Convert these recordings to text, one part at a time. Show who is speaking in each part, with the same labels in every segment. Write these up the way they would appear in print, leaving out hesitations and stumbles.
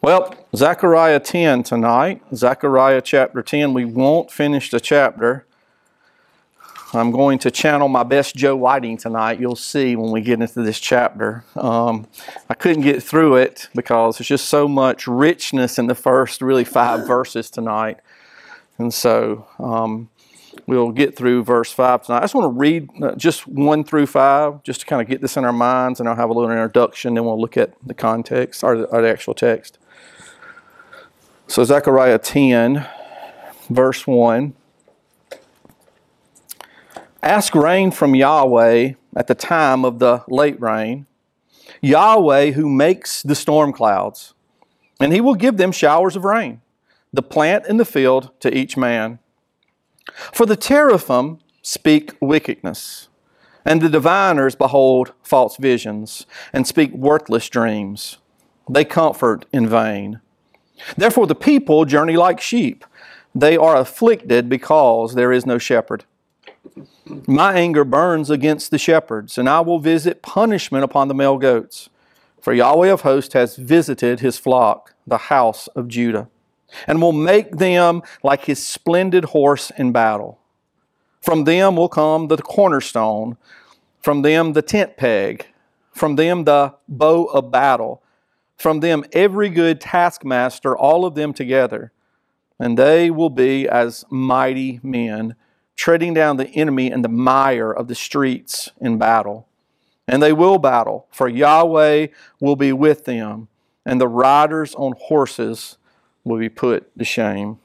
Speaker 1: Well, Zechariah 10 tonight. Zechariah chapter 10. We won't finish the chapter. I'm going to channel my best Joe Whiting tonight. You'll see when we get into this chapter. I couldn't get through it because there's just so much richness in the first really 5 verses tonight. And so we'll get through verse 5 tonight. I just want to read just 1 through 5 just to kind of get this in our minds, and I'll have a little introduction, then we'll look at the context or the actual text. So Zechariah 10, verse 1. Ask rain from Yahweh at the time of the late rain, Yahweh who makes the storm clouds, and He will give them showers of rain, the plant in the field to each man. For the teraphim speak wickedness, and the diviners behold false visions, and speak worthless dreams. They comfort in vain. Therefore the people journey like sheep. They are afflicted because there is no shepherd. My anger burns against the shepherds, and I will visit punishment upon the male goats. For Yahweh of hosts has visited His flock, the house of Judah, and will make them like His splendid horse in battle. From them will come the cornerstone, from them the tent peg, from them the bow of battle, from them every good taskmaster, all of them together. And they will be as mighty men, treading down the enemy in the mire of the streets in battle. And they will battle, for Yahweh will be with them, and the riders on horses will be put to shame.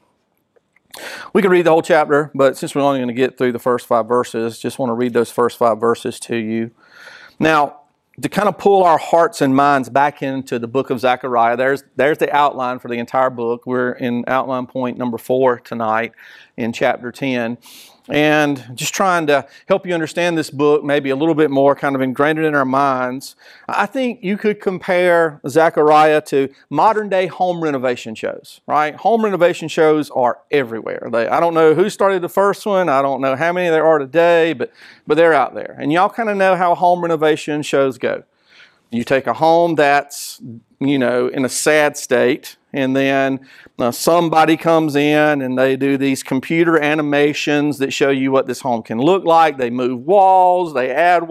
Speaker 1: We could read the whole chapter, but since we're only going to get through the first 5 verses, just want to read those first 5 verses to you. Now, to kind of pull our hearts and minds back into the book of Zechariah, there's the outline for the entire book. We're in outline point number 4 tonight in chapter 10. And just trying to help you understand this book maybe a little bit more, kind of ingrained it in our minds. I think you could compare Zechariah to modern day home renovation shows, right? Home renovation shows are everywhere. I don't know who started the first one. I don't know how many there are today, but they're out there. And y'all kind of know how home renovation shows go. You take a home that's, in a sad state, and then somebody comes in and they do these computer animations that show you what this home can look like. They move walls, they add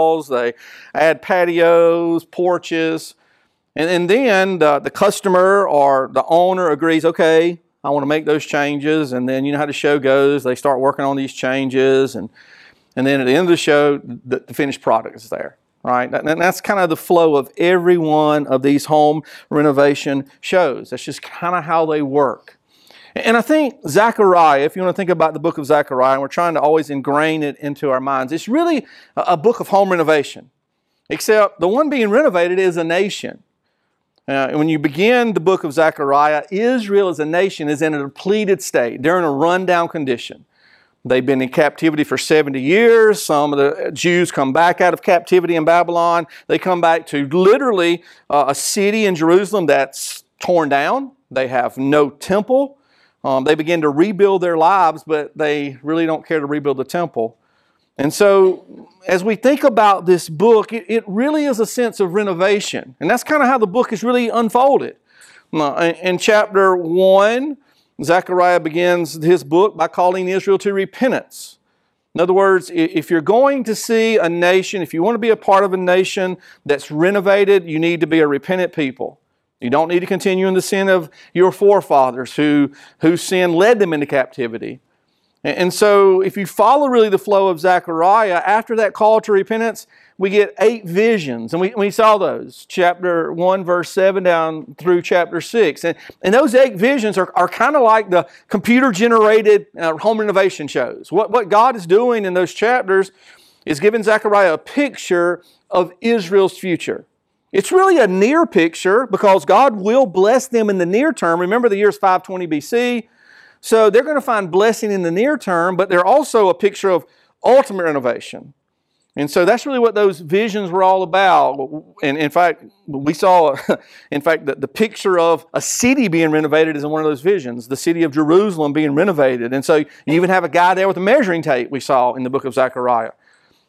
Speaker 1: patios, porches. And then the customer or the owner agrees, okay, I want to make those changes. And then you know how the show goes. They start working on these changes. And then at the end of the show, the finished product is there. Right? And that's kind of the flow of every one of these home renovation shows. That's just kind of how they work. And I think Zechariah, if you want to think about the book of Zechariah, and we're trying to always ingrain it into our minds, it's really a book of home renovation. Except the one being renovated is a nation. When you begin the book of Zechariah, Israel as a nation is in a depleted state. They're in a rundown condition. They've been in captivity for 70 years. Some of the Jews come back out of captivity in Babylon. They come back to literally a city in Jerusalem that's torn down. They have no temple. They begin to rebuild their lives, but they really don't care to rebuild the temple. And so as we think about this book, it really is a sense of renovation. And that's kind of how the book is really unfolded. In chapter 1, Zechariah begins his book by calling Israel to repentance. In other words, if you're going to see a nation, if you want to be a part of a nation that's renovated, you need to be a repentant people. You don't need to continue in the sin of your forefathers whose sin led them into captivity. And so if you follow really the flow of Zechariah, after that call to repentance, we get 8 visions. And we saw those, chapter 1, verse 7 down through chapter 6. And those 8 visions are kind of like the computer-generated home renovation shows. What God is doing in those chapters is giving Zechariah a picture of Israel's future. It's really a near picture because God will bless them in the near term. Remember, the year is 520 BC. So they're going to find blessing in the near term, but they're also a picture of ultimate renovation. And so that's really what those visions were all about. And in fact, we saw, the picture of a city being renovated is in one of those visions, the city of Jerusalem being renovated. And so you even have a guy there with a measuring tape we saw in the book of Zechariah.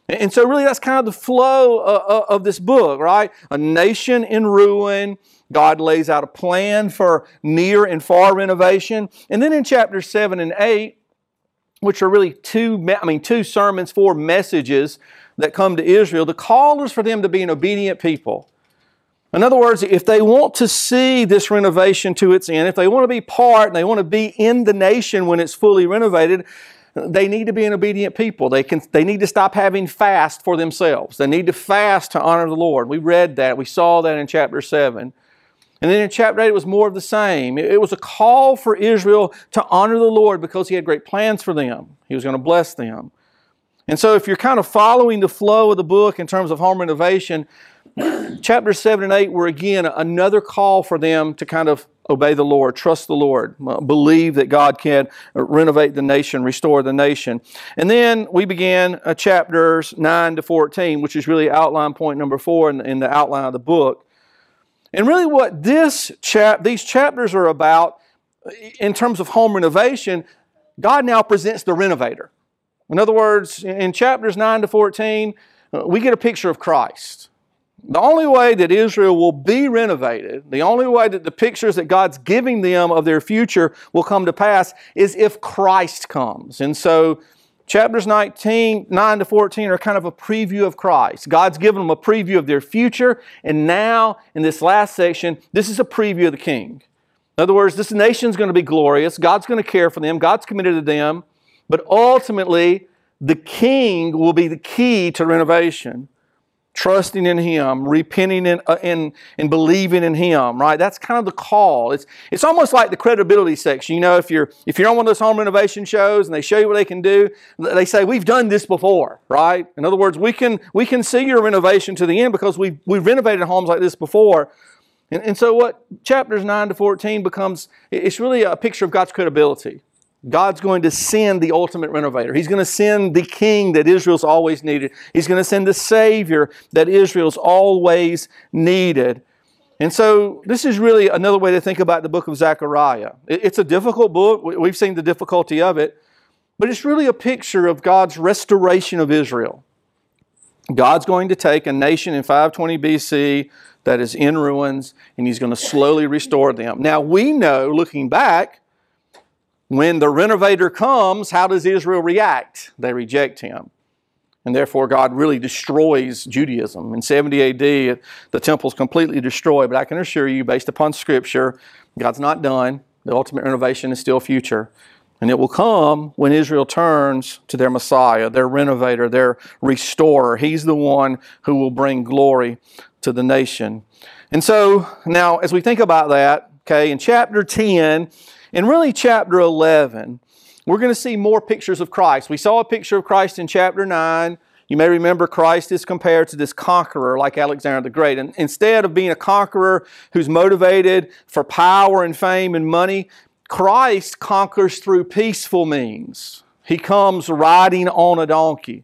Speaker 1: And so really that's kind of the flow of this book, right? A nation in ruin. God lays out a plan for near and far renovation. And then in chapters 7 and 8, which are really two sermons, 4 messages that come to Israel, the call is for them to be an obedient people. In other words, if they want to see this renovation to its end, if they want to be part and they want to be in the nation when it's fully renovated, they need to be an obedient people. They need to stop having fast for themselves. They need to fast to honor the Lord. We read that. We saw that in chapter 7. And then in chapter 8, it was more of the same. It was a call for Israel to honor the Lord because He had great plans for them. He was going to bless them. And so if you're kind of following the flow of the book in terms of home renovation, chapters 7 and 8 were again another call for them to kind of obey the Lord, trust the Lord, believe that God can renovate the nation, restore the nation. And then we began chapters 9 to 14, which is really outline point number 4 in the outline of the book. And really what these chapters are about in terms of home renovation, God now presents the renovator. In other words, in chapters 9 to 14, we get a picture of Christ. The only way that Israel will be renovated, the only way that the pictures that God's giving them of their future will come to pass is if Christ comes. And so chapters 9 to 14 are kind of a preview of Christ. God's given them a preview of their future, and now in this last section, this is a preview of the King. In other words, this nation's going to be glorious. God's going to care for them. God's committed to them. But ultimately, the King will be the key to renovation. Trusting in Him, repenting and believing in Him, right? That's kind of the call. It's almost like the credibility section. You know, if you're on one of those home renovation shows and they show you what they can do, they say, we've done this before, right? In other words, we can see your renovation to the end because we've renovated homes like this before. And so what chapters 9 to 14 becomes, it's really a picture of God's credibility. God's going to send the ultimate renovator. He's going to send the King that Israel's always needed. He's going to send the Savior that Israel's always needed. And so this is really another way to think about the book of Zechariah. It's a difficult book. We've seen the difficulty of it. But it's really a picture of God's restoration of Israel. God's going to take a nation in 520 BC that is in ruins, and He's going to slowly restore them. Now we know, looking back, when the renovator comes, how does Israel react? They reject Him. And therefore, God really destroys Judaism. In 70 AD, the temple's completely destroyed. But I can assure you, based upon Scripture, God's not done. The ultimate renovation is still future. And it will come when Israel turns to their Messiah, their renovator, their restorer. He's the one who will bring glory to the nation. And so, now, as we think about that, okay, in chapter 10, and really chapter 11, we're going to see more pictures of Christ. We saw a picture of Christ in chapter 9. You may remember Christ is compared to this conqueror like Alexander the Great. And instead of being a conqueror who's motivated for power and fame and money, Christ conquers through peaceful means. He comes riding on a donkey.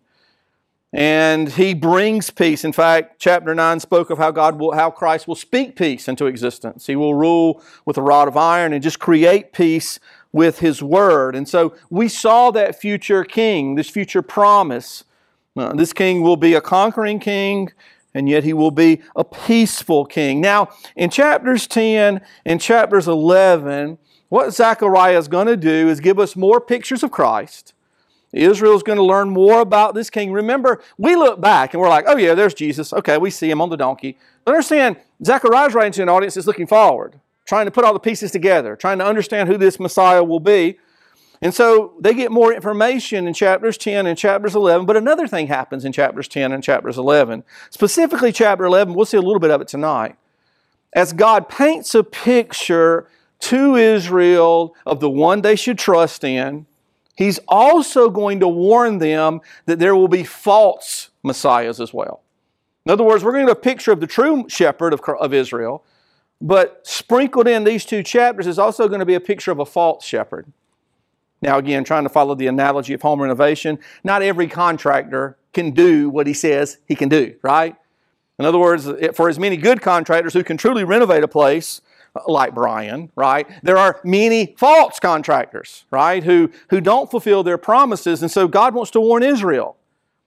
Speaker 1: And He brings peace. In fact, chapter 9 spoke of how Christ will speak peace into existence. He will rule with a rod of iron and just create peace with His Word. And so we saw that future King, this future promise. This King will be a conquering King, and yet He will be a peaceful King. Now, in chapters 10 and chapters 11, what Zechariah is going to do is give us more pictures of Christ. Israel's going to learn more about this King. Remember, we look back and we're like, oh yeah, there's Jesus. Okay, we see Him on the donkey. But understand, Zechariah's writing to an audience that's looking forward, trying to put all the pieces together, trying to understand who this Messiah will be. And so they get more information in chapters 10 and chapters 11. But another thing happens in chapters 10 and chapters 11. Specifically chapter 11, we'll see a little bit of it tonight. As God paints a picture to Israel of the one they should trust in, He's also going to warn them that there will be false messiahs as well. In other words, we're going to get a picture of the true shepherd of Israel, but sprinkled in these 2 chapters is also going to be a picture of a false shepherd. Now again, trying to follow the analogy of home renovation, not every contractor can do what he says he can do, right? In other words, for as many good contractors who can truly renovate a place, like Brian, right? There are many false contractors, right? Who don't fulfill their promises. And so God wants to warn Israel.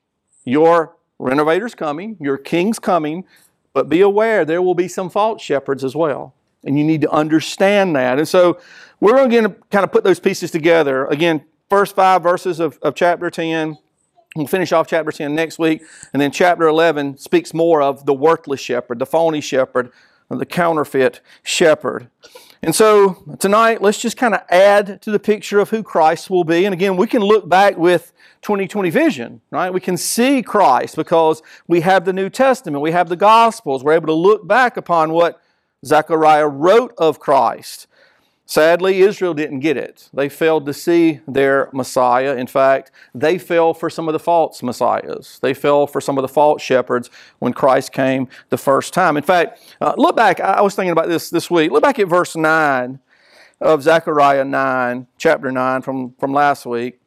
Speaker 1: your renovator's coming, your king's coming, but be aware there will be some false shepherds as well. And you need to understand that. And so we're going to kind of put those pieces together. Again, first 5 verses of chapter 10. We'll finish off chapter 10 next week. And then chapter 11 speaks more of the worthless shepherd, the phony shepherd, the counterfeit shepherd. And so tonight, let's just kind of add to the picture of who Christ will be. And again, we can look back with 2020 vision, right? We can see Christ because we have the New Testament, we have the Gospels. We're able to look back upon what Zechariah wrote of Christ. Sadly, Israel didn't get it. They failed to see their Messiah. In fact, they fell for some of the false messiahs. They fell for some of the false shepherds when Christ came the first time. In fact, look back. I was thinking about this week. Look back at verse 9 of Zechariah 9, chapter 9 from last week.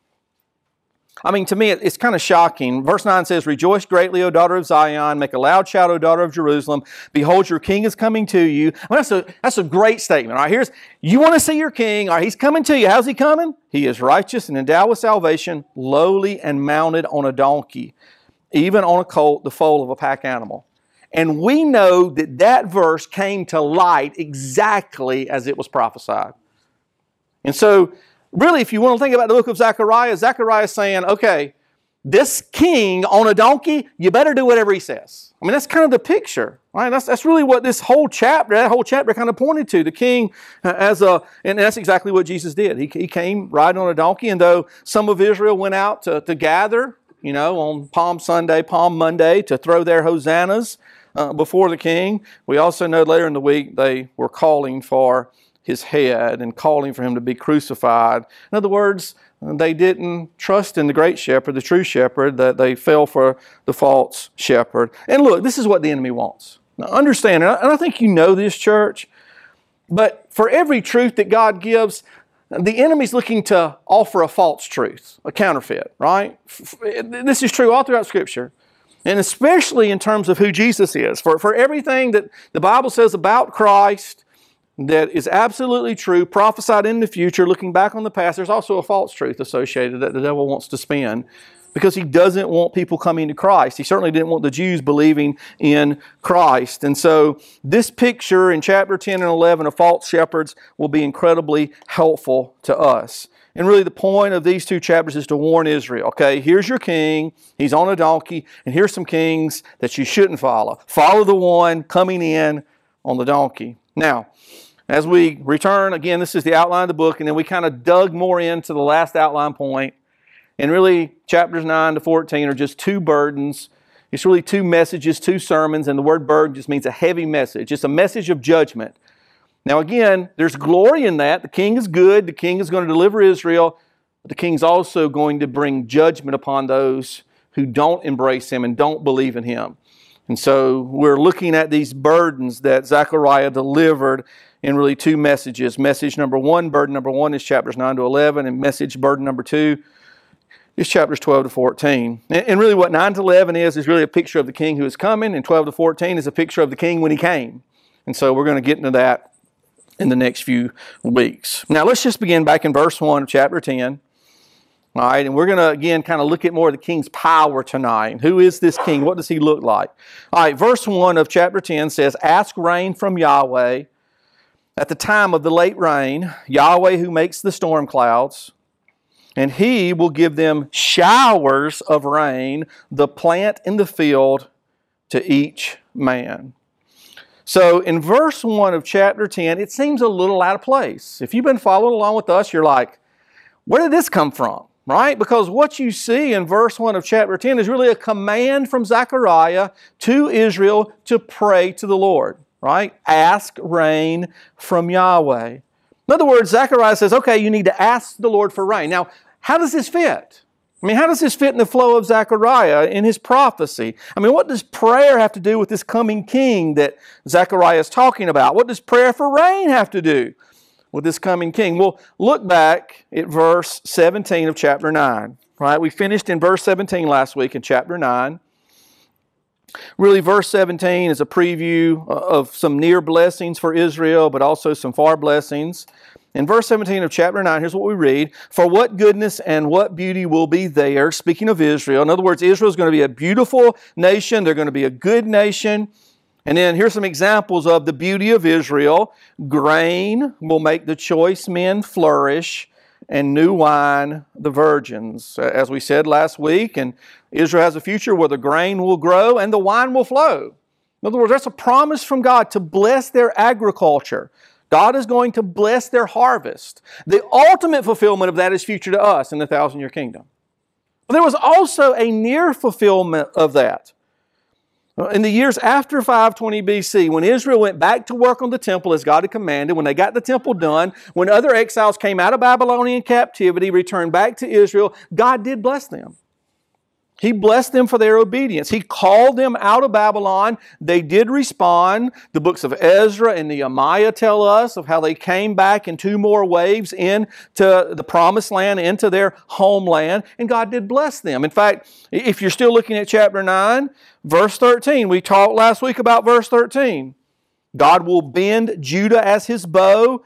Speaker 1: I mean, to me, it's kind of shocking. Verse 9 says, "Rejoice greatly, O daughter of Zion. Make a loud shout, O daughter of Jerusalem. Behold, your king is coming to you." Well, that's a great statement. All right, you want to see your king. All right, he's coming to you. How's he coming? He is righteous and endowed with salvation, lowly and mounted on a donkey, even on a colt, the foal of a pack animal. And we know that verse came to light exactly as it was prophesied. And so, really, if you want to think about the book of Zechariah, Zechariah is saying, okay, this king on a donkey, you better do whatever he says. I mean, that's kind of the picture, right? That's really what that whole chapter kind of pointed to. The king and that's exactly what Jesus did. He came riding on a donkey, and though some of Israel went out to gather, on Palm Sunday, Palm Monday, to throw their hosannas before the king, we also know later in the week they were calling for his head and calling for him to be crucified. In other words, they didn't trust in the great shepherd, the true shepherd, that they fell for the false shepherd. And look, this is what the enemy wants. Now understand, and I think you know this, church, but for every truth that God gives, the enemy's looking to offer a false truth, a counterfeit, right? This is true all throughout Scripture. And especially in terms of who Jesus is. For everything that the Bible says about Christ that is absolutely true, prophesied in the future, looking back on the past, there's also a false truth associated that the devil wants to spin because he doesn't want people coming to Christ. He certainly didn't want the Jews believing in Christ. And so this picture in chapter 10 and 11 of false shepherds will be incredibly helpful to us. And really the point of these 2 chapters is to warn Israel, okay, here's your king, he's on a donkey, and here's some kings that you shouldn't follow. Follow the one coming in on the donkey. Now, as we return, again, this is the outline of the book, and then we kind of dug more into the last outline point. And really, chapters 9 to 14 are just 2 burdens. It's really 2 messages, 2 sermons, and the word burden just means a heavy message. It's a message of judgment. Now again, there's glory in that. The king is good. The king is going to deliver Israel. But the king's also going to bring judgment upon those who don't embrace him and don't believe in him. And so we're looking at these burdens that Zechariah delivered in really 2 messages. Message number 1, burden number 1 is chapters 9 to 11, and message burden number 2 is chapters 12 to 14. And really what 9 to 11 is really a picture of the king who is coming, and 12 to 14 is a picture of the king when he came. And so we're going to get into that in the next few weeks. Now let's just begin back in verse 1 of chapter 10. All right, and we're going to, again, kind of look at more of the king's power tonight. Who is this king? What does he look like? All right, verse 1 of chapter 10 says, "Ask rain from Yahweh at the time of the late rain, Yahweh who makes the storm clouds, and he will give them showers of rain, the plant in the field, to each man." So in verse 1 of chapter 10, it seems a little out of place. If you've been following along with us, you're like, where did this come from? Right? Because what you see in verse 1 of chapter 10 is really a command from Zechariah to Israel to pray to the Lord. Right? Ask rain from Yahweh. In other words, Zechariah says, okay, you need to ask the Lord for rain. Now, how does this fit? I mean, how does this fit in the flow of Zechariah in his prophecy? I mean, what does prayer have to do with this coming king that Zechariah is talking about? What does prayer for rain have to do with this coming king? Well, look back at verse 17 of chapter 9. Right? We finished in verse 17 last week in chapter 9. Really, verse 17 is a preview of some near blessings for Israel, but also some far blessings. In verse 17 of chapter 9, here's what we read. For what goodness and what beauty will be there, speaking of Israel. In other words, Israel is going to be a beautiful nation. They're going to be a good nation. And then here's some examples of the beauty of Israel. Grain will make the choice men flourish, and new wine the virgins. As we said last week, and Israel has a future where the grain will grow and the wine will flow. In other words, that's a promise from God to bless their agriculture. God is going to bless their harvest. The ultimate fulfillment of that is future to us in the 1,000-year kingdom. But there was also a near fulfillment of that. In the years after 520 BC, when Israel went back to work on the temple as God had commanded, when they got the temple done, when other exiles came out of Babylonian captivity, returned back to Israel, God did bless them. He blessed them for their obedience. He called them out of Babylon. They did respond. The books of Ezra and Nehemiah tell us of how they came back in 2 more waves into the promised land, into their homeland, and God did bless them. In fact, if you're still looking at chapter 9, verse 13, we talked last week about verse 13. God will bend Judah as His bow.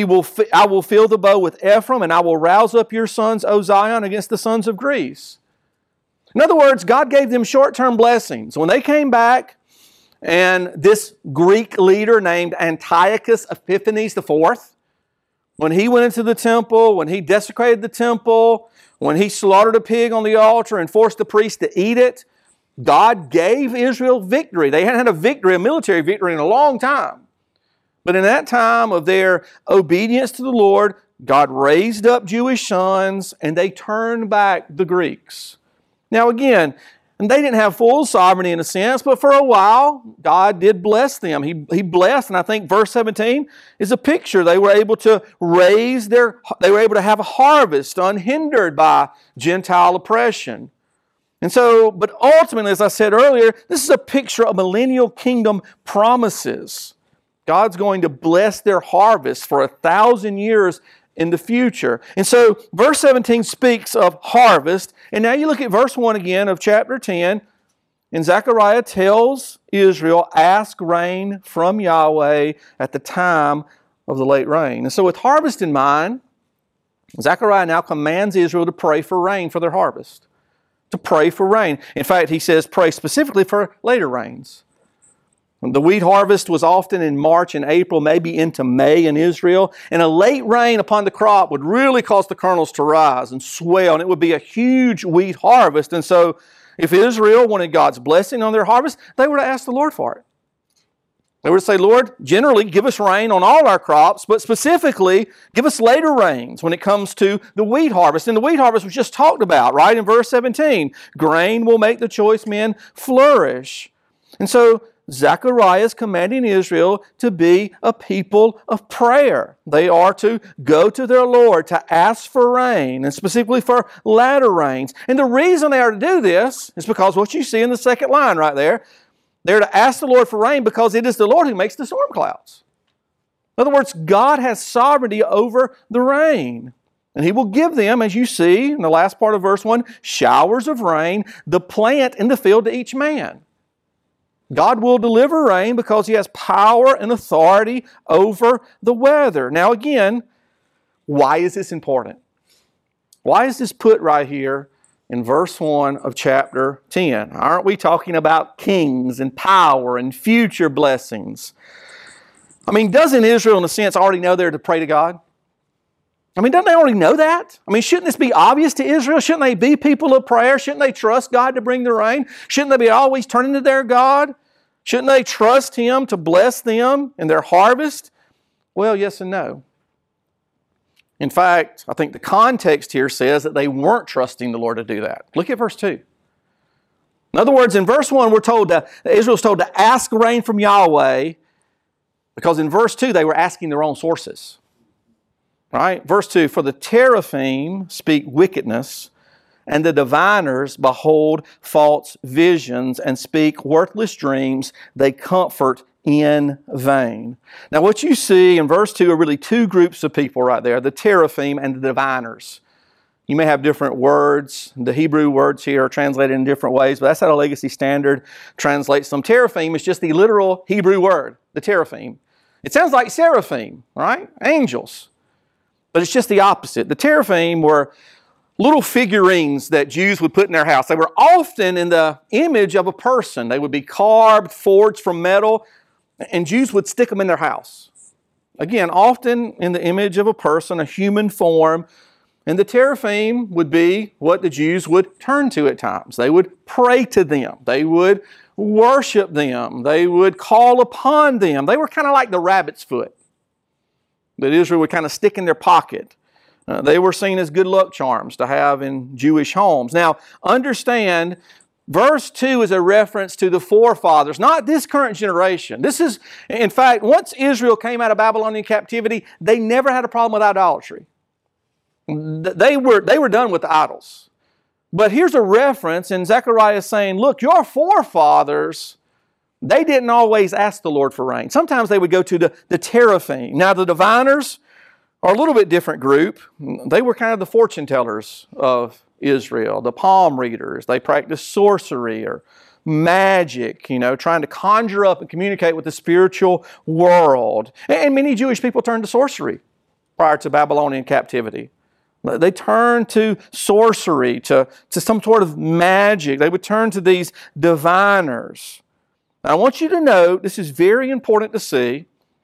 Speaker 1: I will fill the bow with Ephraim, and I will rouse up your sons, O Zion, against the sons of Greece. In other words, God gave them short-term blessings. When they came back, and this Greek leader named Antiochus Epiphanes IV, when he went into the temple, when he desecrated the temple, when he slaughtered a pig on the altar and forced the priest to eat it, God gave Israel victory. They hadn't had a victory, a military victory, in a long time. But in that time of their obedience to the Lord, God raised up Jewish sons, and they turned back the Greeks. Now again, and they didn't have full sovereignty in a sense, but for a while, God did bless them. He blessed, and I think verse 17 is a picture. They were able to they were able to have a harvest unhindered by Gentile oppression. And so, but ultimately, as I said earlier, this is a picture of millennial kingdom promises. God's going to bless their harvest for 1,000 years in the future. And so verse 17 speaks of harvest. And now you look at verse 1 again of chapter 10, and Zechariah tells Israel, ask rain from Yahweh at the time of the late rain. And so with harvest in mind, Zechariah now commands Israel to pray for rain for their harvest. To pray for rain. In fact, he says pray specifically for later rains. The wheat harvest was often in March and April, maybe into May in Israel. And a late rain upon the crop would really cause the kernels to rise and swell. And it would be a huge wheat harvest. And so if Israel wanted God's blessing on their harvest, they were to ask the Lord for it. They were to say, Lord, generally give us rain on all our crops, but specifically give us later rains when it comes to the wheat harvest. And the wheat harvest was just talked about, right, in verse 17. Grain will make the choice men flourish. And so Zechariah is commanding Israel to be a people of prayer. They are to go to their Lord to ask for rain, and specifically for latter rains. And the reason they are to do this is because what you see in the second line right there, they're to ask the Lord for rain because it is the Lord who makes the storm clouds. In other words, God has sovereignty over the rain. And He will give them, as you see in the last part of verse 1, showers of rain, the plant in the field to each man. God will deliver rain because He has power and authority over the weather. Now again, why is this important? Why is this put right here in verse 1 of chapter 10? Aren't we talking about kings and power and future blessings? I mean, doesn't Israel in a sense already know they're to pray to God? I mean, don't they already know that? I mean, shouldn't this be obvious to Israel? Shouldn't they be people of prayer? Shouldn't they trust God to bring the rain? Shouldn't they be always turning to their God? Shouldn't they trust Him to bless them in their harvest? Well, yes and no. In fact, I think the context here says that they weren't trusting the Lord to do that. Look at verse 2. In other words, in verse 1, we're told that Israel's told to ask rain from Yahweh, because in verse 2, they were asking their own sources. Right? Verse 2, for the teraphim speak wickedness, and the diviners behold false visions and speak worthless dreams. They comfort in vain. Now what you see in verse 2 are really 2 groups of people right there, the teraphim and the diviners. You may have different words. The Hebrew words here are translated in different ways, but that's how the Legacy Standard translates them. Teraphim is just the literal Hebrew word, the teraphim. It sounds like seraphim, right? Angels. But it's just the opposite. The teraphim were little figurines that Jews would put in their house. They were often in the image of a person. They would be carved, forged from metal, and Jews would stick them in their house. Again, often in the image of a person, a human form. And the teraphim would be what the Jews would turn to at times. They would pray to them. They would worship them. They would call upon them. They were kind of like the rabbit's foot that Israel would kind of stick in their pocket. They were seen as good luck charms to have in Jewish homes. Now, understand, verse 2 is a reference to the forefathers, not this current generation. This is, in fact, once Israel came out of Babylonian captivity, they never had a problem with idolatry. They were done with the idols. But here's a reference, and Zechariah is saying, look, your forefathers, they didn't always ask the Lord for rain. Sometimes they would go to the teraphim. Now the diviners are a little bit different group. They were kind of the fortune tellers of Israel, the palm readers. They practiced sorcery or magic, trying to conjure up and communicate with the spiritual world. And many Jewish people turned to sorcery prior to Babylonian captivity. They turned to sorcery, to some sort of magic. They would turn to these diviners. Now, I want you to note, this is very important to see,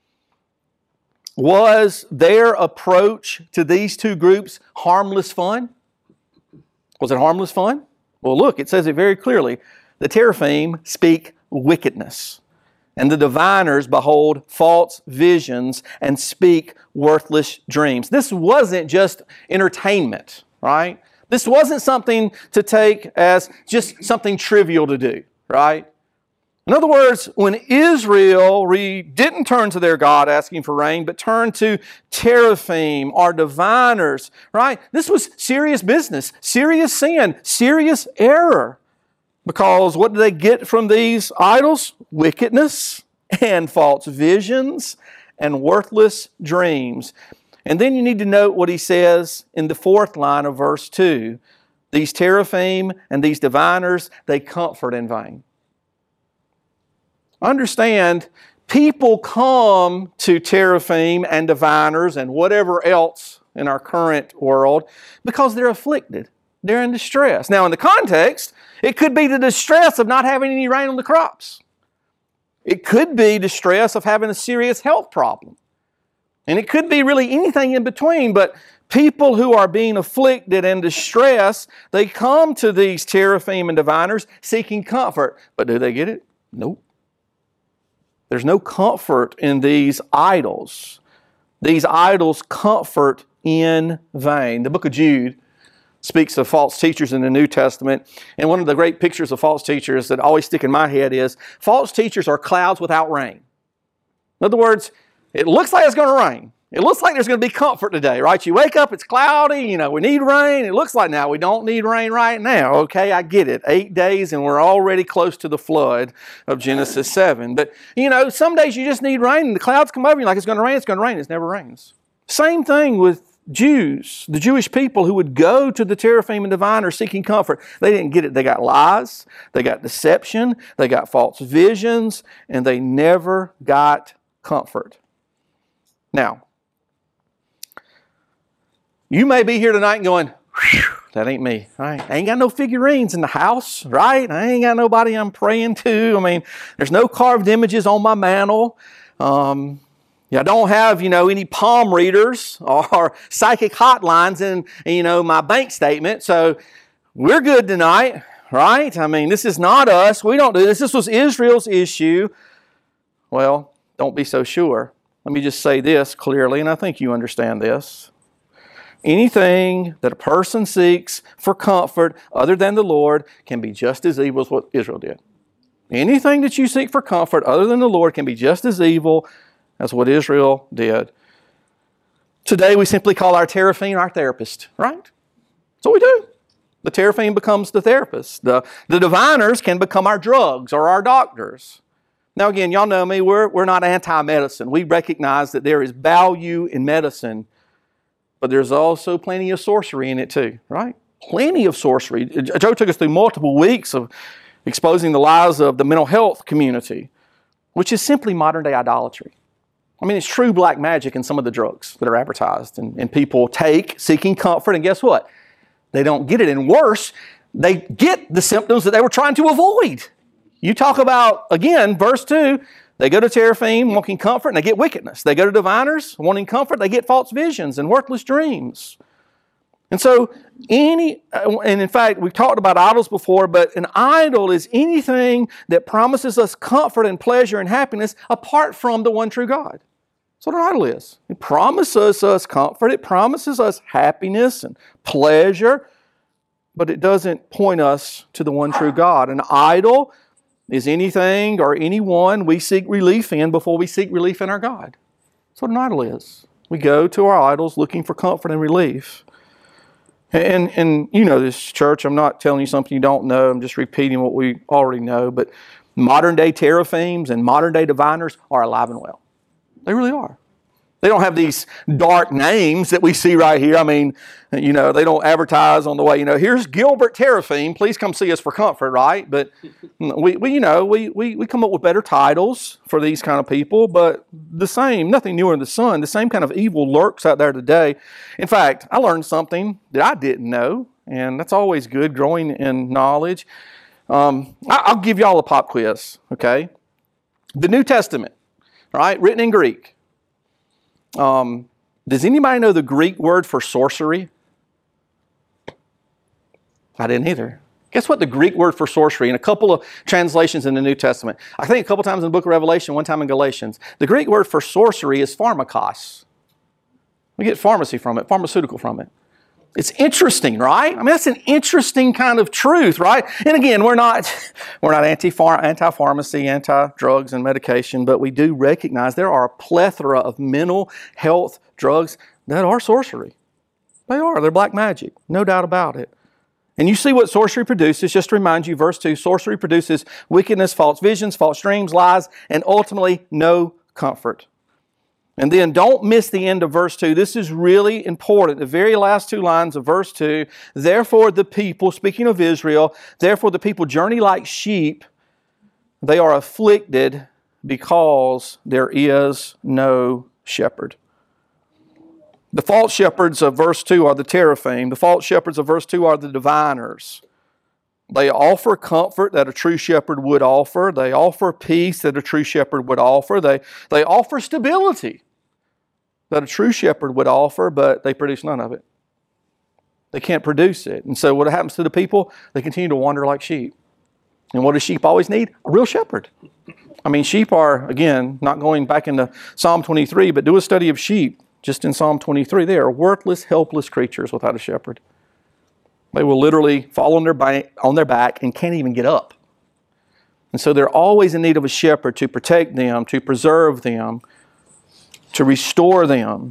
Speaker 1: was their approach to these two groups harmless fun? Was it harmless fun? Well, look, it says it very clearly. The teraphim speak wickedness, and the diviners behold false visions and speak worthless dreams. This wasn't just entertainment, right? This wasn't something to take as just something trivial to do, right? In other words, when Israel didn't turn to their God asking for rain, but turned to teraphim or diviners, right? This was serious business, serious sin, serious error. Because what do they get from these idols? Wickedness and false visions and worthless dreams. And then you need to note what he says in the fourth line of verse 2. These teraphim and these diviners, they comfort in vain. Understand, people come to teraphim and diviners and whatever else in our current world because they're afflicted. They're in distress. Now, in the context, it could be the distress of not having any rain on the crops. It could be distress of having a serious health problem. And it could be really anything in between, but people who are being afflicted and distressed, they come to these teraphim and diviners seeking comfort. But do they get it? Nope. There's no comfort in these idols. These idols comfort in vain. The book of Jude speaks of false teachers in the New Testament. And one of the great pictures of false teachers that always stick in my head is false teachers are clouds without rain. In other words, it looks like it's going to rain. It looks like there's going to be comfort today, right? You wake up, it's cloudy, we need rain. It looks like now we don't need rain right now. Okay, I get it. 8 days and we're already close to the flood of Genesis 7. But, some days you just need rain and the clouds come over and you're like, it's going to rain, it's going to rain. It never rains. Same thing with Jews, the Jewish people who would go to the teraphim and diviners seeking comfort. They didn't get it. They got lies, they got deception, they got false visions, and they never got comfort. Now, you may be here tonight and going, that ain't me. Right? I ain't got no figurines in the house, right? I ain't got nobody I'm praying to. There's no carved images on my mantle. I don't have, any palm readers or psychic hotlines in, my bank statement. So we're good tonight, right? This is not us. We don't do this. This was Israel's issue. Well, don't be so sure. Let me just say this clearly, and I think you understand this. Anything that a person seeks for comfort other than the Lord can be just as evil as what Israel did. Anything that you seek for comfort other than the Lord can be just as evil as what Israel did. Today we simply call our teraphim our therapist, right? That's what we do. The teraphim becomes the therapist. The diviners can become our drugs or our doctors. Now again, y'all know me, we're not anti-medicine. We recognize that there is value in medicine, but there's also plenty of sorcery in it too, right? Plenty of sorcery. Joe took us through multiple weeks of exposing the lies of the mental health community, which is simply modern day idolatry. I mean, it's true black magic in some of the drugs that are advertised and people take seeking comfort. And guess what? They don't get it. And worse, they get the symptoms that they were trying to avoid. You talk about, again, verse 2, they go to teraphim wanting comfort and they get wickedness. They go to diviners wanting comfort, they get false visions and worthless dreams. And so, and in fact, we've talked about idols before, but an idol is anything that promises us comfort and pleasure and happiness apart from the one true God. That's what an idol is. It promises us comfort, it promises us happiness and pleasure, but it doesn't point us to the one true God. An idol is anything or anyone we seek relief in before we seek relief in our God. That's what an idol is. We go to our idols looking for comfort and relief. And you know this, church. I'm not telling you something you don't know. I'm just repeating what we already know. But modern day teraphims and modern day diviners are alive and well. They really are. They don't have these dark names that we see right here. I mean, you know, they don't advertise on the way, you know, here's Gilbert Teraphim, please come see us for comfort, right? But we come up with better titles for these kind of people, but the same, nothing newer in the sun, the same kind of evil lurks out there today. In fact, I learned something that I didn't know, and that's always good, growing in knowledge. I'll give y'all a pop quiz, okay? The New Testament, right, written in Greek. Does anybody know the Greek word for sorcery? I didn't either. Guess what the Greek word for sorcery, in a couple of translations in the New Testament, I think a couple times in the book of Revelation, one time in Galatians, the Greek word for sorcery is pharmakos. We get pharmacy from it, pharmaceutical from it. It's interesting, right? I mean, that's an interesting kind of truth, right? And again, we're not anti-pharmacy, anti-drugs and medication, but we do recognize there are a plethora of mental health drugs that are sorcery. They are. They're black magic. No doubt about it. And you see what sorcery produces. Just to remind you, verse 2, sorcery produces wickedness, false visions, false dreams, lies, and ultimately no comfort. And then don't miss the end of verse 2. This is really important. The very last two lines of verse 2. Therefore the people, speaking of Israel, therefore the people journey like sheep. They are afflicted because there is no shepherd. The false shepherds of verse 2 are the teraphim. The false shepherds of verse 2 are the diviners. They offer comfort that a true shepherd would offer. They offer peace that a true shepherd would offer. They offer stability that a true shepherd would offer, but they produce none of it. They can't produce it. And so what happens to the people? They continue to wander like sheep. And what does sheep always need? A real shepherd. I mean, sheep are, again, not going back into Psalm 23, but do a study of sheep just in Psalm 23. They are worthless, helpless creatures without a shepherd. They will literally fall on their back and can't even get up. And so they're always in need of a shepherd to protect them, to preserve them, to restore them.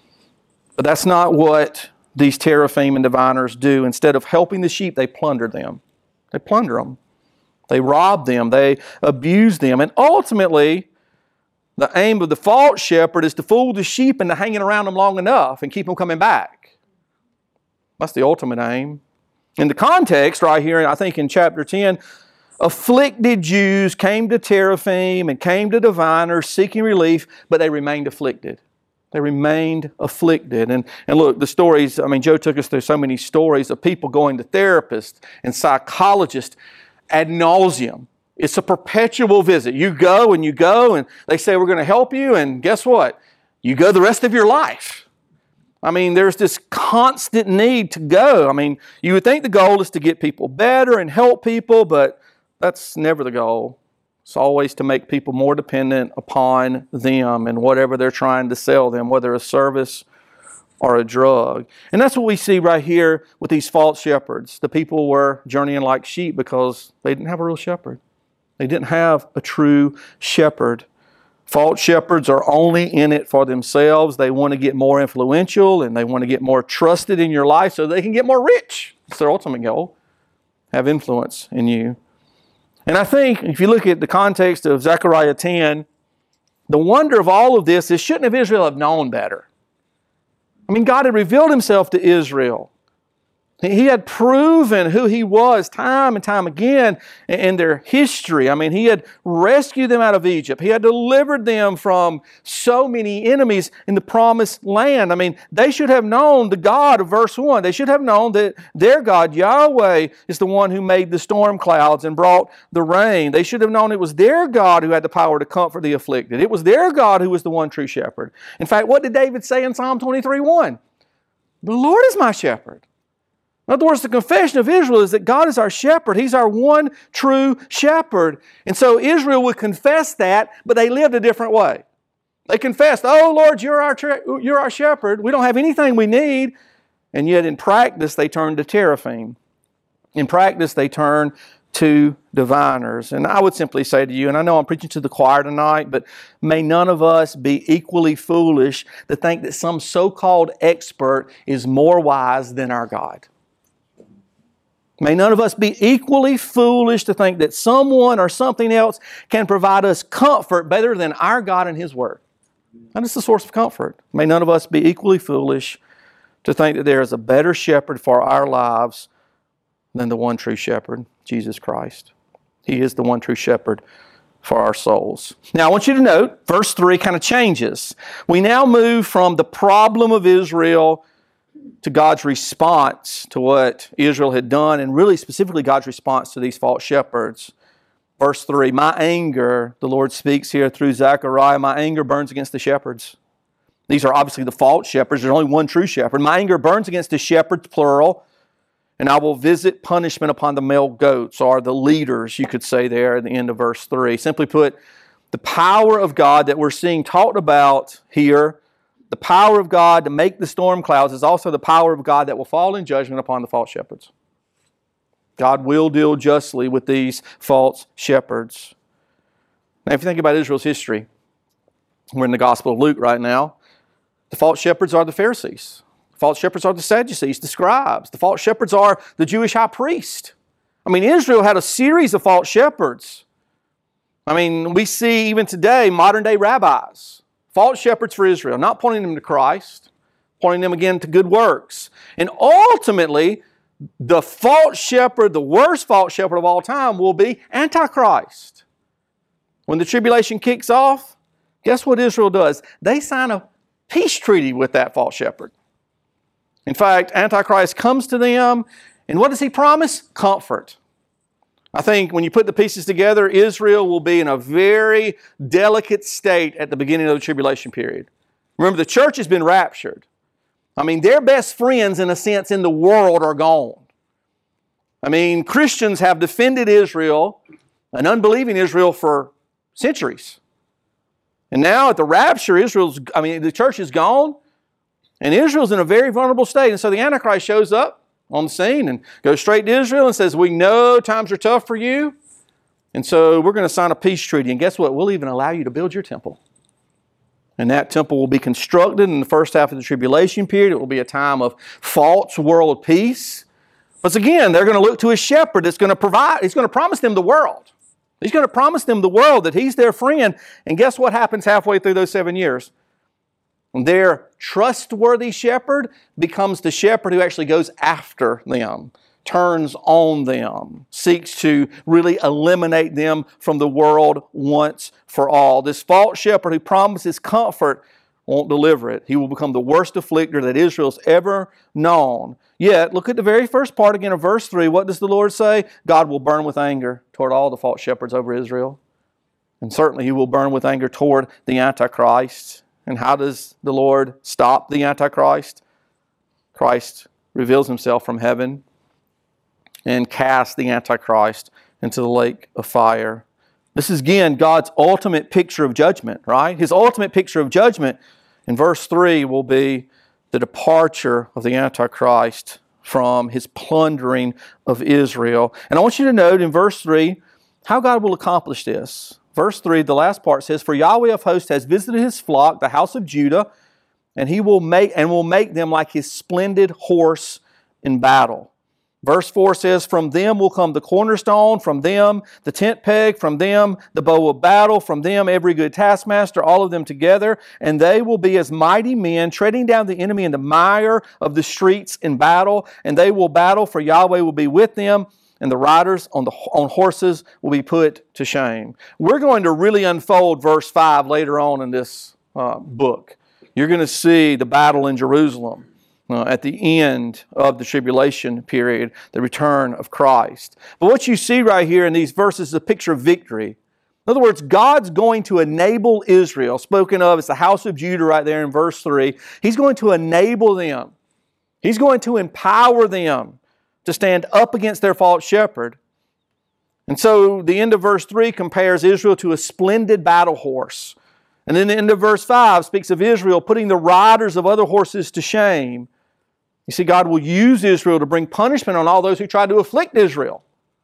Speaker 1: But that's not what these teraphim and diviners do. Instead of helping the sheep, they plunder them. They plunder them. They rob them. They abuse them. And ultimately, the aim of the false shepherd is to fool the sheep into hanging around them long enough and keep them coming back. That's the ultimate aim. In the context right here, I think in chapter 10, afflicted Jews came to teraphim and came to diviners seeking relief, but they remained afflicted. They remained afflicted. And look, the stories, I mean, Joe took us through so many stories of people going to therapists and psychologists ad nauseum. It's a perpetual visit. You go and they say, we're going to help you, and guess what? You go the rest of your life. I mean, there's this constant need to go. I mean, you would think the goal is to get people better and help people, but that's never the goal. It's always to make people more dependent upon them and whatever they're trying to sell them, whether a service or a drug. And that's what we see right here with these false shepherds. The people were journeying like sheep because they didn't have a real shepherd. They didn't have a true shepherd. False shepherds are only in it for themselves. They want to get more influential and they want to get more trusted in your life so they can get more rich. It's their ultimate goal. Have influence in you. And I think if you look at the context of Zechariah 10, the wonder of all of this is, shouldn't have Israel have known better? I mean, God had revealed Himself to Israel. He had proven who He was time and time again in their history. I mean, He had rescued them out of Egypt. He had delivered them from so many enemies in the promised land. I mean, they should have known the God of verse 1. They should have known that their God, Yahweh, is the one who made the storm clouds and brought the rain. They should have known it was their God who had the power to comfort the afflicted. It was their God who was the one true shepherd. In fact, what did David say in Psalm 23:1? The Lord is my shepherd. In other words, the confession of Israel is that God is our shepherd. He's our one true shepherd. And so Israel would confess that, but they lived a different way. They confessed, oh Lord, you're our shepherd. We don't have anything we need. And yet in practice, they turned to teraphim. In practice, they turned to diviners. And I would simply say to you, and I know I'm preaching to the choir tonight, but may none of us be equally foolish to think that some so-called expert is more wise than our God. May none of us be equally foolish to think that someone or something else can provide us comfort better than our God and His Word. That is the source of comfort. May none of us be equally foolish to think that there is a better shepherd for our lives than the one true shepherd, Jesus Christ. He is the one true shepherd for our souls. Now I want you to note, verse 3 kind of changes. We now move from the problem of Israel to God's response to what Israel had done, and really specifically God's response to these false shepherds. Verse 3, my anger, the Lord speaks here through Zechariah, my anger burns against the shepherds. These are obviously the false shepherds. There's only one true shepherd. My anger burns against the shepherds, plural, and I will visit punishment upon the male goats, or the leaders, you could say there at the end of verse 3. Simply put, the power of God that we're seeing talked about here, the power of God to make the storm clouds, is also the power of God that will fall in judgment upon the false shepherds. God will deal justly with these false shepherds. Now, if you think about Israel's history, we're in the Gospel of Luke right now. The false shepherds are the Pharisees. The false shepherds are the Sadducees, the scribes. The false shepherds are the Jewish high priest. I mean, Israel had a series of false shepherds. I mean, we see even today modern day rabbis, false shepherds for Israel, not pointing them to Christ, pointing them again to good works. And ultimately, the false shepherd, the worst false shepherd of all time, will be Antichrist. When the tribulation kicks off, guess what Israel does? They sign a peace treaty with that false shepherd. In fact, Antichrist comes to them, and what does he promise? Comfort. I think when you put the pieces together, Israel will be in a very delicate state at the beginning of the tribulation period. Remember, the church has been raptured. I mean, their best friends, in a sense, in the world are gone. I mean, Christians have defended Israel, an unbelieving Israel, for centuries. And now at the rapture, the church is gone, and Israel's in a very vulnerable state. And so the Antichrist shows up on the scene and goes straight to Israel and says, we know times are tough for you, and so we're going to sign a peace treaty. And guess what? We'll even allow you to build your temple. And that temple will be constructed in the first half of the tribulation period. It will be a time of false world peace. But again, they're going to look to a shepherd that's going to provide, he's going to promise them the world. He's going to promise them the world, that He's their friend. And guess what happens halfway through those 7 years? Their trustworthy shepherd becomes the shepherd who actually goes after them, turns on them, seeks to really eliminate them from the world once for all. This false shepherd who promises comfort won't deliver it. He will become the worst afflicter that Israel's ever known. Yet, look at the very first part again of verse 3. What does the Lord say? God will burn with anger toward all the false shepherds over Israel. And certainly He will burn with anger toward the Antichrist. And how does the Lord stop the Antichrist? Christ reveals Himself from heaven and casts the Antichrist into the lake of fire. This is again God's ultimate picture of judgment, right? His ultimate picture of judgment in verse 3 will be the departure of the Antichrist from his plundering of Israel. And I want you to note in verse 3 how God will accomplish this. Verse 3, the last part says, for Yahweh of hosts has visited His flock, the house of Judah, and He will make them like His splendid horse in battle. Verse 4 says, from them will come the cornerstone, from them the tent peg, from them the bow of battle, from them every good taskmaster, all of them together, and they will be as mighty men, treading down the enemy in the mire of the streets in battle, and they will battle, for Yahweh will be with them, and the riders on horses will be put to shame. We're going to really unfold verse 5 later on in this book. You're going to see the battle in Jerusalem. At the end of the tribulation period, the return of Christ. But what you see right here in these verses is a picture of victory. In other words, God's going to enable Israel, spoken of as the house of Judah right there in verse 3. He's going to enable them. He's going to empower them to stand up against their false shepherd. And so the end of verse 3 compares Israel to a splendid battle horse. And then the end of verse 5 speaks of Israel putting the riders of other horses to shame. You see, God will use Israel to bring punishment on all those who try to afflict Israel.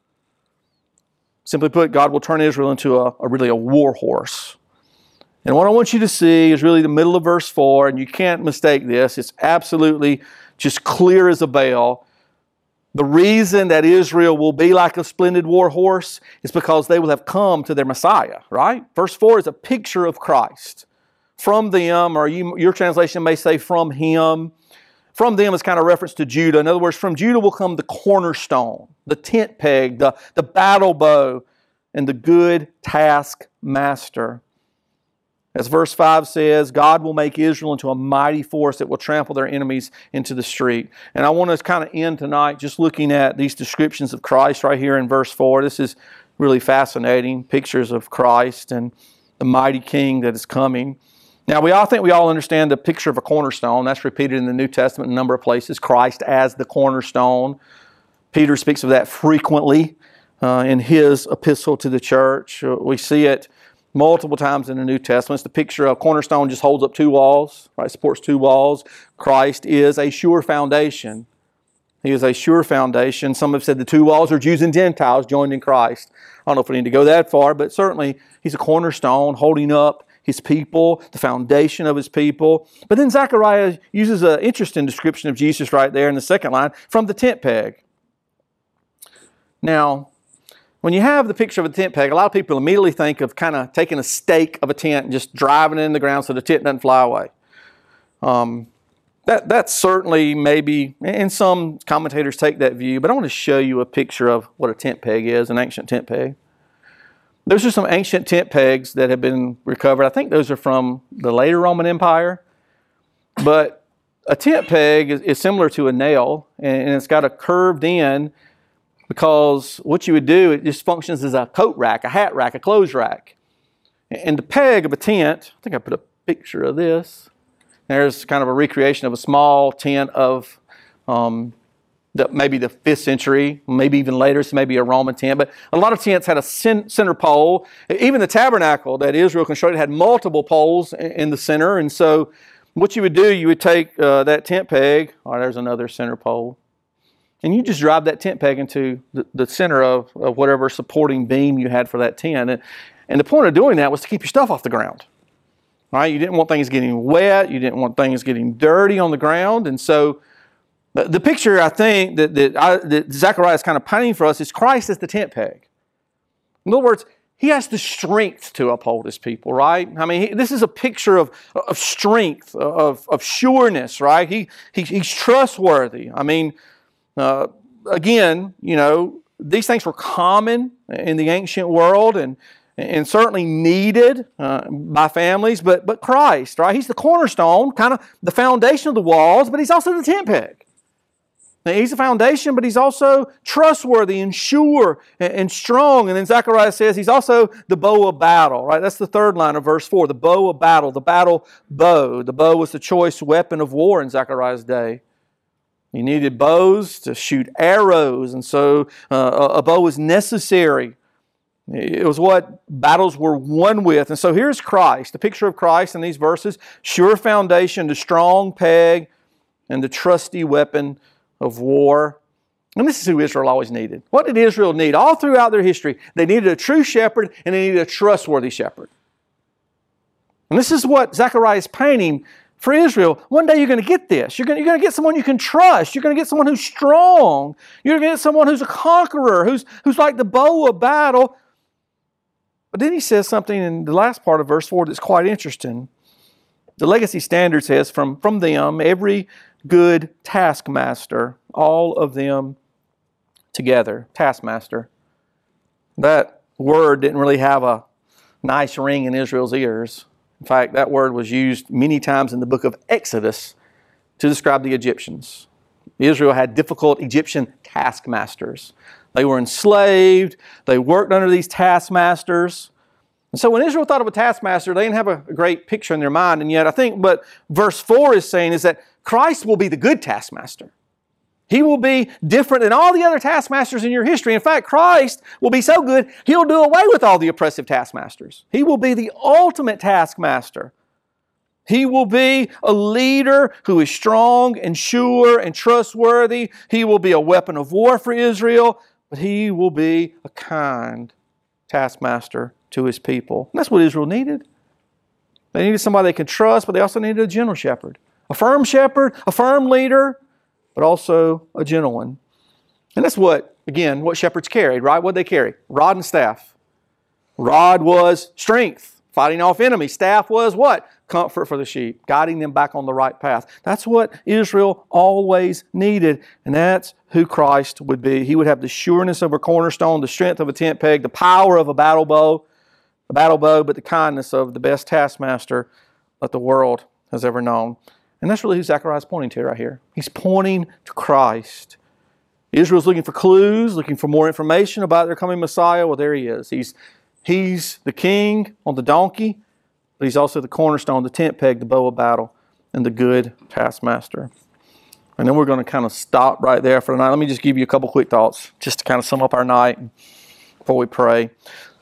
Speaker 1: Simply put, God will turn Israel into a war horse. And what I want you to see is really the middle of verse 4, and you can't mistake this. It's absolutely just clear as a bell. The reason that Israel will be like a splendid war horse is because they will have come to their Messiah, right? Verse 4 is a picture of Christ. From them, or your translation may say from Him. From them is kind of reference to Judah. In other words, from Judah will come the cornerstone, the tent peg, the battle bow, and the good taskmaster. As verse 5 says, God will make Israel into a mighty force that will trample their enemies into the street. And I want to kind of end tonight just looking at these descriptions of Christ right here in verse 4. This is really fascinating. Pictures of Christ and the mighty King that is coming. Now, we all understand the picture of a cornerstone. That's repeated in the New Testament in a number of places. Christ as the cornerstone. Peter speaks of that frequently in his epistle to the church. We see it multiple times in the New Testament. It's the picture of a cornerstone just holds up two walls, right? Supports two walls. Christ is a sure foundation. He is a sure foundation. Some have said the two walls are Jews and Gentiles joined in Christ. I don't know if we need to go that far, but certainly He's a cornerstone holding up His people, the foundation of His people. But then Zechariah uses an interesting description of Jesus right there in the second line, from the tent peg. Now, when you have the picture of a tent peg, a lot of people immediately think of kind of taking a stake of a tent and just driving it in the ground so the tent doesn't fly away. That's certainly maybe, and some commentators take that view, but I want to show you a picture of what a tent peg is, an ancient tent peg. Those are some ancient tent pegs that have been recovered. I think those are from the later Roman Empire. But a tent peg is similar to a nail, and it's got a curved end because what you would do, it just functions as a coat rack, a hat rack, a clothes rack. And the peg of a tent, I think I put a picture of this. There's kind of a recreation of a small tent of maybe the 5th century, maybe even later, so maybe a Roman tent. But a lot of tents had a center pole. Even the tabernacle that Israel constructed had multiple poles in the center. And so what you would do, you would take that tent peg, there's another center pole, and you just drive that tent peg into the center of whatever supporting beam you had for that tent. And the point of doing that was to keep your stuff off the ground. Right? You didn't want things getting wet. You didn't want things getting dirty on the ground. And so the picture, I think, that Zechariah is kind of painting for us is Christ as the tent peg. In other words, He has the strength to uphold His people, right? I mean, this is a picture of strength, of sureness, right? He's trustworthy. I mean, again, these things were common in the ancient world and certainly needed by families, but Christ, right? He's the cornerstone, kind of the foundation of the walls, but He's also the tent peg. Now, He's the foundation, but He's also trustworthy and sure and strong. And then Zechariah says He's also the bow of battle, right? That's the third line of verse 4, the bow of battle, the battle bow. The bow was the choice weapon of war in Zechariah's day. You needed bows to shoot arrows, and so a bow was necessary. It was what battles were won with. And so here's Christ, the picture of Christ in these verses. Sure foundation, the strong peg, and the trusty weapon of war. And this is who Israel always needed. What did Israel need? All throughout their history, they needed a true shepherd and they needed a trustworthy shepherd. And this is what Zechariah is painting for Israel. One day you're going to get this. You're going to get someone you can trust. You're going to get someone who's strong. You're going to get someone who's a conqueror, who's like the bow of battle. But then he says something in the last part of verse 4 that's quite interesting. The Legacy Standard says, from them, every good taskmaster, all of them together. Taskmaster. That word didn't really have a nice ring in Israel's ears. In fact, that word was used many times in the book of Exodus to describe the Egyptians. Israel had difficult Egyptian taskmasters. They were enslaved. They worked under these taskmasters. And so when Israel thought of a taskmaster, they didn't have a great picture in their mind. And yet I think what verse 4 is saying is that Christ will be the good taskmaster. He will be different than all the other taskmasters in your history. In fact, Christ will be so good, He'll do away with all the oppressive taskmasters. He will be the ultimate taskmaster. He will be a leader who is strong and sure and trustworthy. He will be a weapon of war for Israel, but He will be a kind taskmaster to His people. And that's what Israel needed. They needed somebody they could trust, but they also needed a gentle shepherd, a firm leader, but also a gentle one. And that's what shepherds carried, right? What did they carry? Rod and staff. Rod was strength, fighting off enemies. Staff was what? Comfort for the sheep, guiding them back on the right path. That's what Israel always needed, and that's who Christ would be. He would have the sureness of a cornerstone, the strength of a tent peg, the power of a battle bow, but the kindness of the best taskmaster that the world has ever known. And that's really who Zechariah is pointing to right here. He's pointing to Christ. Israel's looking for clues, looking for more information about their coming Messiah. Well, there He is. He's the king on the donkey, but He's also the cornerstone, the tent peg, the bow of battle, and the good taskmaster. And then we're going to kind of stop right there for tonight. Let me just give you a couple quick thoughts just to kind of sum up our night before we pray.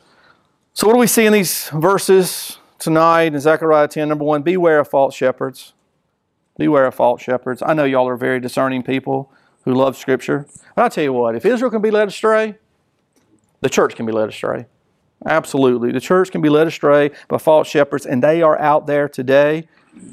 Speaker 1: So what do we see in these verses tonight in Zechariah 10? Number 1, beware of false shepherds. Beware of false shepherds. I know y'all are very discerning people who love Scripture. But I'll tell you what, if Israel can be led astray, the church can be led astray. Absolutely. The church can be led astray by false shepherds, and they are out there today.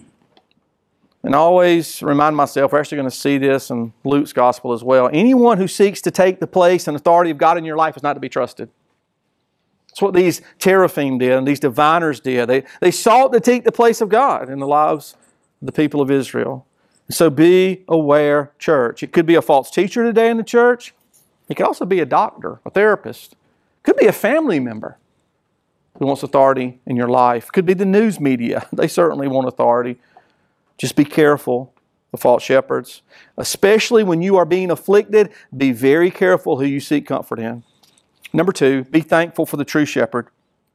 Speaker 1: And I always remind myself, we're actually going to see this in Luke's gospel as well. Anyone who seeks to take the place and authority of God in your life is not to be trusted. That's what these teraphim did and these diviners did. They sought to take the place of God in the lives the people of Israel. So be aware, church. It could be a false teacher today in the church. It could also be a doctor, a therapist. It could be a family member who wants authority in your life. It could be the news media. They certainly want authority. Just be careful of false shepherds. Especially when you are being afflicted, be very careful who you seek comfort in. Number 2, be thankful for the true shepherd.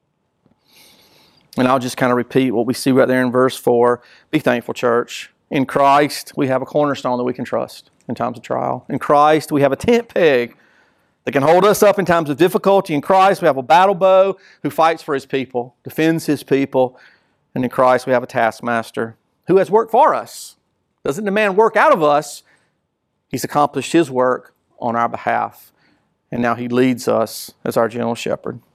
Speaker 1: And I'll just kind of repeat what we see right there in verse 4. Be thankful, church. In Christ, we have a cornerstone that we can trust in times of trial. In Christ, we have a tent peg that can hold us up in times of difficulty. In Christ, we have a battle bow who fights for His people, defends His people. And in Christ, we have a taskmaster who has worked for us. Doesn't demand work out of us. He's accomplished His work on our behalf. And now He leads us as our gentle shepherd.